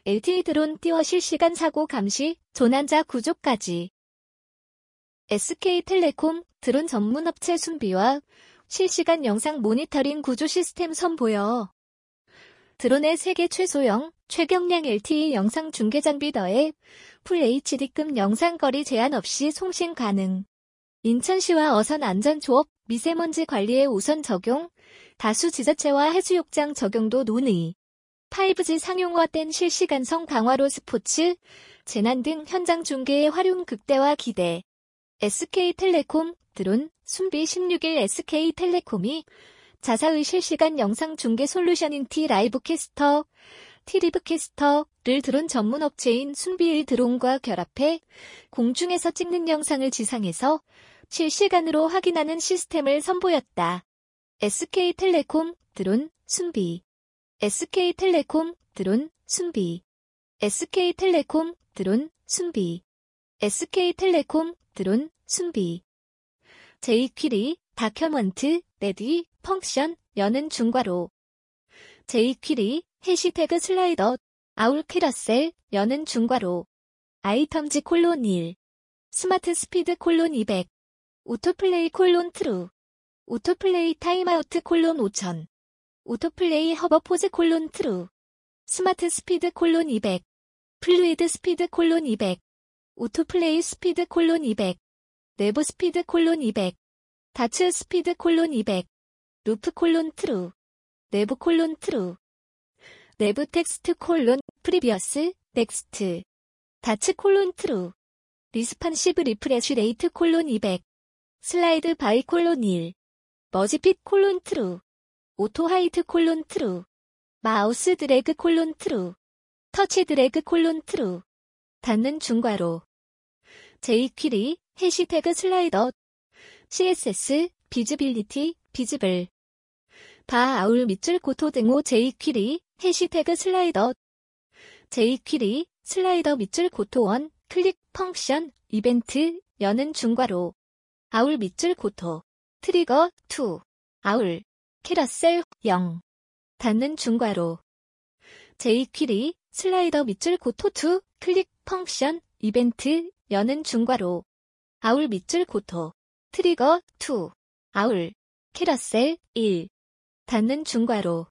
LTE 드론 띄워 실시간 사고 감시, 조난자 구조까지. SK텔레콤 드론 전문업체 순비와 실시간 영상 모니터링 구조 시스템 선보여. 드론의 세계 최소형, 최경량 LTE 영상 중계 장비 더해 풀 HD급 영상 거리 제한 없이 송신 가능. 인천시와 어선 안전조업, 미세먼지 관리에 우선 적용, 다수 지자체와 해수욕장 적용도 논의. 5G 상용화된 실시간성 강화로 스포츠, 재난 등 현장 중계의 활용 극대화 기대. SK텔레콤 드론 순비 16일 SK텔레콤이 자사의 실시간 영상 중계 솔루션인 T-라이브캐스터, T-리브캐스터를 드론 전문 업체인 순비의 드론과 결합해 공중에서 찍는 영상을 지상에서 실시간으로 확인하는 시스템을 선보였다. SK텔레콤 드론 순비. SK텔레콤 드론 순비. SK텔레콤 드론 순비. SK텔레콤 드론 순비. 제이퀴리 다큐먼트 레디 펑션 여는 중괄호. 제이퀴리 해시태그 슬라이더 아울 캐러셀 여는 중괄호. 아이텀즈 콜론 1 스마트 스피드 콜론 200 오토플레이 콜론 트루 오토플레이 타임아우트 콜론 5000 오토플레이 허버포즈 콜론 트루 스마트 스피드 콜론 200 플루이드 스피드 콜론 200 오토플레이 스피드 콜론 200 내부 스피드 콜론 200 다츠 스피드 콜론 200 루프 콜론 트루 내부 콜론 트루 내부 텍스트 콜론 프리비어스 넥스트 다츠 콜론 트루 리스판시브 리프레쉬 레이트 콜론 200 슬라이드 바이 콜론 1 머지핏 콜론 트루 오토 하이트 콜론 트루 마우스 드래그 콜론 트루 터치 드래그 콜론 트루 닫는 중괄호 제이퀴리 해시태그 슬라이더 CSS 비즈빌리티 비즈블 바 아울 밑줄 고토 등호 제이퀴리 해시태그 슬라이더 제이퀴리 슬라이더 밑줄 고토 원 클릭 펑션 이벤트 여는 중괄호 아울 밑줄 고토 트리거 2 아울 캐러셀 0 닫는 중괄호 제이퀴리 슬라이더 밑줄 고토 2 클릭 펑션 이벤트 여는 중괄호 아울 밑줄 고토 트리거 2 아울 캐러셀 1 닫는 중괄호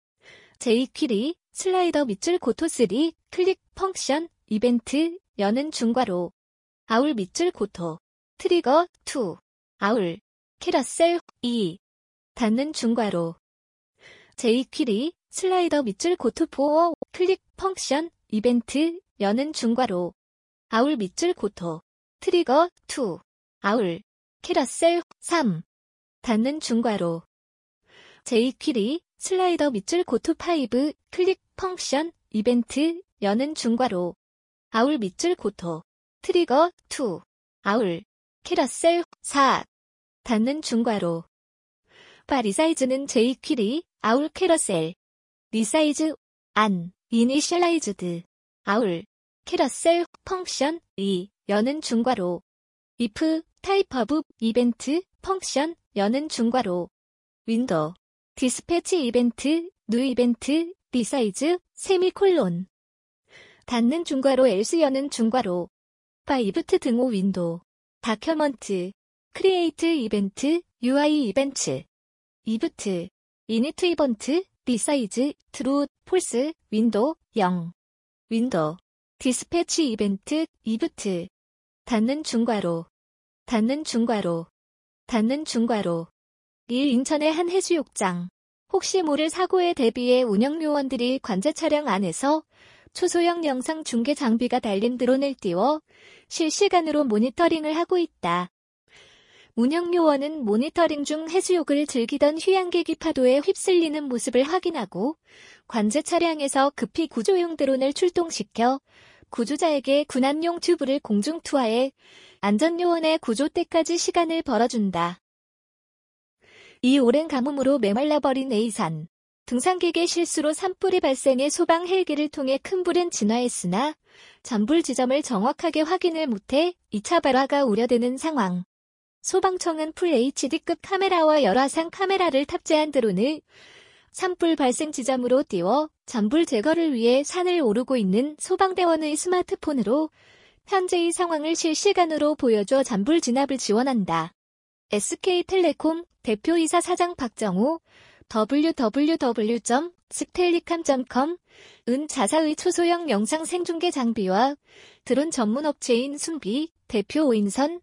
제이퀴리 슬라이더 밑줄 고토 3 클릭 펑션 이벤트 여는 중괄호 아울 밑줄 고토 트리거 2 아울 캐러셀 2 닫는 중괄호 제이퀴리 슬라이더 밑줄 고토 4 클릭 펑션 이벤트 여는 중괄호 아울 밑줄 고토 트리거 2 아울 캐러셀 3 닫는 중괄호 제이퀴리 슬라이더 밑줄 고토 5 클릭 펑션 이벤트 여는 중괄호 아울 밑줄 고토 트리거 2 아울 캐러셀 4 닫는 중괄호 바 리사이즈는 제이퀴리 아울 캐러셀 리사이즈 안 이니셜라이즈드 아울 캐러셀 펑션 2 여는 중괄호 if 타입 오브 이벤트 펑션 여는 중괄호 윈도우 디스패치 이벤트 뉴 이벤트 리사이즈 세미콜론 닫는 중괄호 else 여는 중괄호 바 이브트 등호 윈도우 다큐먼트 크리에이트 이벤트 UI 이벤트 이브트 이니트 이벤트 리사이즈 트루 폴스 윈도우 0 윈도우 디스패치 이벤트 이브트 닫는 중괄호 닫는 중괄호 닫는 중괄호 1. 인천의 한 해수욕장 혹시 모를 사고에 대비해 운영요원들이 관제 차량 안에서 초소형 영상 중계 장비가 달린 드론을 띄워 실시간으로 모니터링을 하고 있다. 운영요원은 모니터링 중 해수욕을 즐기던 휴양객이 파도에 휩쓸리는 모습을 확인하고 관제 차량에서 급히 구조용 드론을 출동시켜 구조자에게 군함용 튜브를 공중 투하해 안전요원의 구조 때까지 시간을 벌어준다. 이 오랜 가뭄으로 메말라버린 A산. 등산객의 실수로 산불이 발생해 소방 헬기를 통해 큰 불은 진화했으나 잔불 지점을 정확하게 확인을 못해 2차 발화가 우려되는 상황. 소방청은 풀 HD급 카메라와 열화상 카메라를 탑재한 드론을 산불 발생 지점으로 띄워 잔불 제거를 위해 산을 오르고 있는 소방대원의 스마트폰으로 현재의 상황을 실시간으로 보여줘 잔불 진압을 지원한다. SK텔레콤 대표이사 사장 박정호 www.stellicam.com 은 자사의 초소형 영상 생중계 장비와 드론 전문 업체인 순비 대표 오인선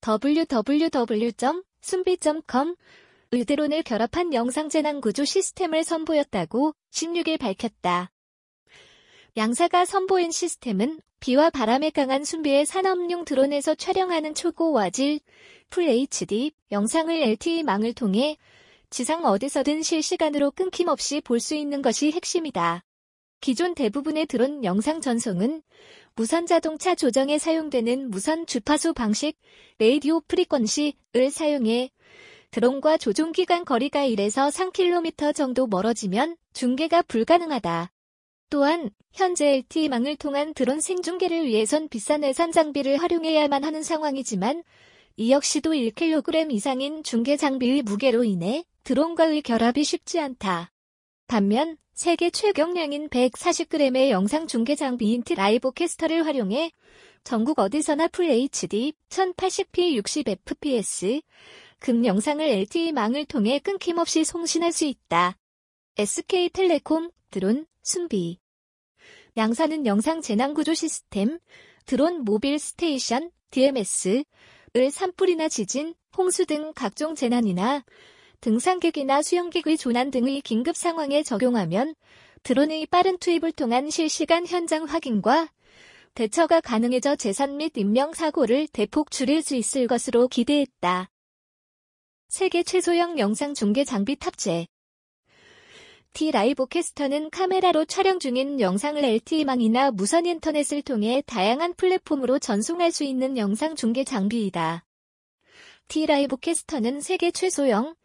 www.sunbi.com 의 드론을 결합한 영상 재난 구조 시스템을 선보였다고 16일 밝혔다. 양사가 선보인 시스템은 비와 바람에 강한 순비의 산업용 드론에서 촬영하는 초고화질 FHD 영상을 LTE망을 통해 지상 어디서든 실시간으로 끊김없이 볼 수 있는 것이 핵심이다. 기존 대부분의 드론 영상 전송은 무선 자동차 조정에 사용되는 무선 주파수 방식 레이디오 프리퀀시를 사용해 드론과 조종기 간 거리가 1에서 3km 정도 멀어지면 중계가 불가능하다. 또한 현재 LTE망을 통한 드론 생중계를 위해선 비싼 외산 장비를 활용해야만 하는 상황이지만 이 역시도 1kg 이상인 중계 장비의 무게로 인해 드론과의 결합이 쉽지 않다. 반면 세계 최경량인 140g의 영상 중계 장비인 T-라이브 캐스터를 활용해 전국 어디서나 FHD 1080p 60fps 금 영상을 LTE망을 통해 끊김없이 송신할 수 있다. SK텔레콤 드론 순비 양사는 영상 재난 구조 시스템 드론 모빌 스테이션 DMS을 산불이나 지진, 홍수 등 각종 재난이나 등산객이나 수영객의 조난 등의 긴급 상황에 적용하면 드론의 빠른 투입을 통한 실시간 현장 확인과 대처가 가능해져 재산 및 인명사고를 대폭 줄일 수 있을 것으로 기대했다. 세계 최소형 영상 중계 장비 탑재 T-라이브 캐스터는 카메라로 촬영 중인 영상을 LTE망이나 무선 인터넷을 통해 다양한 플랫폼으로 전송할 수 있는 영상 중계 장비이다. T-라이브 캐스터는 세계 최소형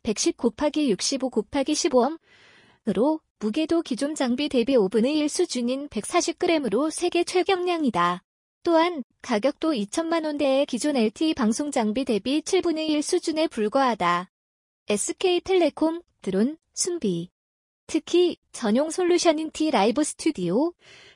110x65x15음으로 무게도 기존 장비 대비 5분의 1 수준인 140g으로 세계 최경량이다. 또한 가격도 2천만 원대의 기존 LTE 방송 장비 대비 7분의 1 수준에 불과하다. SK텔레콤 드론 순비 특히 전용 솔루션인 T-라이브 스튜디오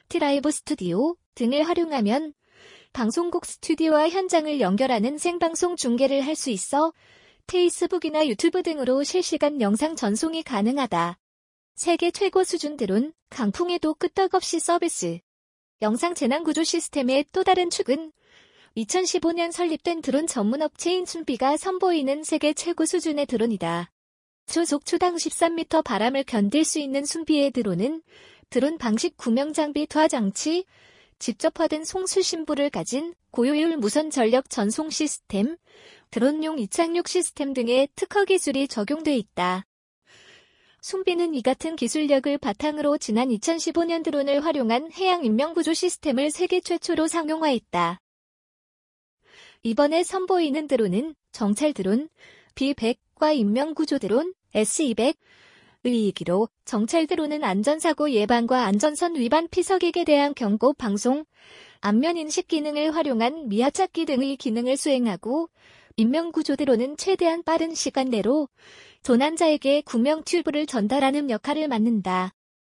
등을 활용하면 방송국 스튜디오와 현장을 연결하는 생방송 중계를 할 수 있어 페이스북이나 유튜브 등으로 실시간 영상 전송이 가능하다. 세계 최고 수준 드론 강풍에도 끄떡없이 서비스 영상 재난 구조 시스템의 또 다른 축은 2015년 설립된 드론 전문 업체인 순비가 선보이는 세계 최고 수준의 드론이다. 초속초당 13m 바람을 견딜 수 있는 순비의 드론은 드론 방식 구명 장비 투하 장치, 직접화된 송수신부를 가진 고효율 무선 전력 전송 시스템, 드론용 이착륙 시스템 등의 특허 기술이 적용돼 있다. 순비는 이 같은 기술력을 바탕으로 지난 2015년 드론을 활용한 해양 인명구조 시스템을 세계 최초로 상용화했다. 이번에 선보이는 드론은 정찰 드론 B100과 인명구조 드론 S200의 이기로 정찰 드론은 안전사고 예방과 안전선 위반 피서객에 대한 경고 방송, 안면 인식 기능을 활용한 미아 찾기 등의 기능을 수행하고 인명구조 드론은 최대한 빠른 시간 내로 조난자에게 구명 튜브를 전달하는 역할을 맡는다.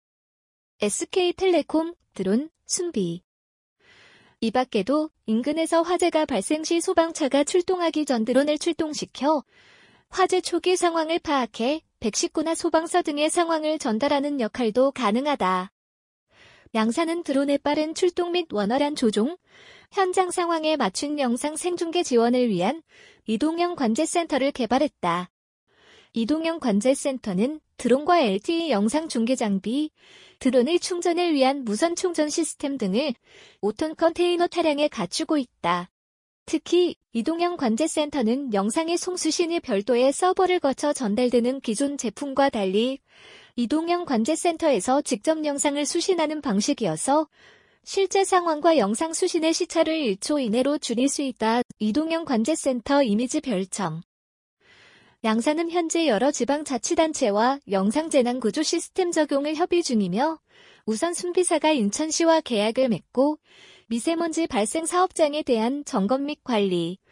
SK텔레콤 드론 순비 이 밖에도 인근에서 화재가 발생 시 소방차가 출동하기 전 드론을 출동시켜 화재 초기 상황을 파악해 119나 소방서 등의 상황을 전달하는 역할도 가능하다. 양사는 드론의 빠른 출동 및 원활한 조종, 현장 상황에 맞춘 영상 생중계 지원을 위한 이동형 관제센터를 개발했다. 이동형 관제센터는 드론과 LTE 영상 중계 장비, 드론의 충전을 위한 무선 충전 시스템 등을 5톤 컨테이너 차량에 갖추고 있다. 특히 이동형 관제센터는 영상의 송수신이 별도의 서버를 거쳐 전달되는 기존 제품과 달리 이동형 관제센터에서 직접 영상을 수신하는 방식이어서 실제 상황과 영상 수신의 시차를 1초 이내로 줄일 수 있다. 이동형 관제센터 이미지 별점 양사는 현재 여러 지방자치단체와 영상재난구조 시스템 적용을 협의 중이며 우선 순비사가 인천시와 계약을 맺고 미세먼지 발생 사업장에 대한 점검 및 관리,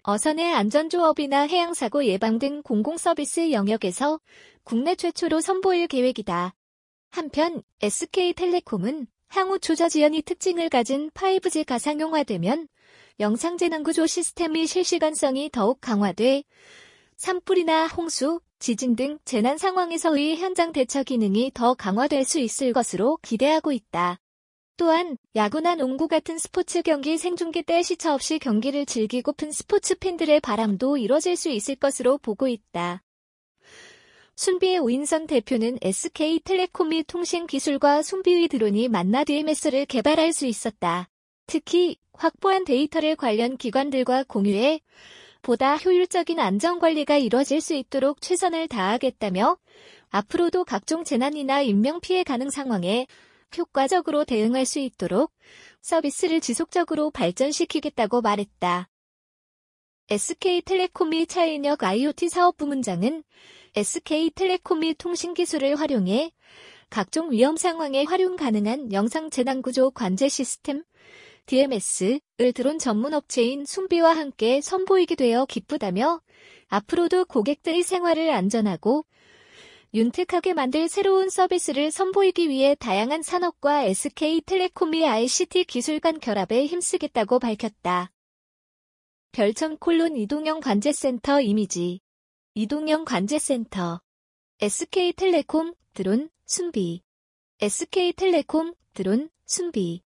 어선의 안전조업이나 해양사고 예방 등 공공서비스 영역에서 국내 최초로 선보일 계획이다. 한편 SK텔레콤은 향후 조저지연이 특징을 가진 5G가 상용화되면 영상재난구조 시스템의 실시간성이 더욱 강화돼 산불이나 홍수, 지진 등 재난 상황에서의 현장 대처 기능이 더 강화될 수 있을 것으로 기대하고 있다. 또한 야구나 농구 같은 스포츠 경기 생중계 때 시차 없이 경기를 즐기고픈 스포츠 팬들의 바람도 이뤄질 수 있을 것으로 보고 있다. 순비의 오인선 대표는 SK텔레콤이 통신기술과 순비의 드론이 만나 DMS를 개발할 수 있었다. 특히 확보한 데이터를 관련 기관들과 공유해 보다 효율적인 안전관리가 이뤄질 수 있도록 최선을 다하겠다며 앞으로도 각종 재난이나 인명피해 가능 상황에 효과적으로 대응할 수 있도록 서비스를 지속적으로 발전시키겠다고 말했다. SK텔레콤의 차인혁 IoT 사업부문장은 SK텔레콤이 통신기술을 활용해 각종 위험 상황에 활용 가능한 영상재난구조 관제 시스템 DMS를 드론 전문 업체인 순비와 함께 선보이게 되어 기쁘다며 앞으로도 고객들의 생활을 안전하고 윤택하게 만들 새로운 서비스를 선보이기 위해 다양한 산업과 SK텔레콤의 ICT 기술 간 결합에 힘쓰겠다고 밝혔다. 별천 이동형 관제센터 이미지 이동형 관제센터 SK텔레콤 드론 순비 SK텔레콤 드론 순비